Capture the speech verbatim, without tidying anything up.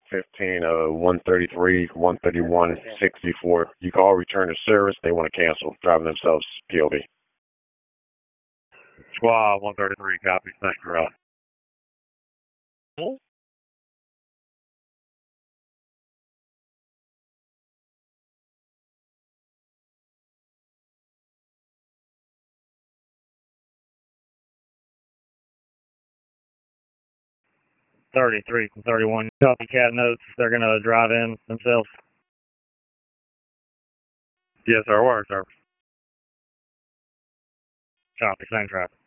fifteen, uh, one thirty-three, one thirty-one, sixty-four. You call return to service. They want to cancel. Driving themselves P O V. Squad one thirty-three, copy. Thank you, Raleigh. thirty-three from thirty-one, copycat notes. They're going to drive in themselves. Yes, sir. Word, sir. Copy. Same traffic.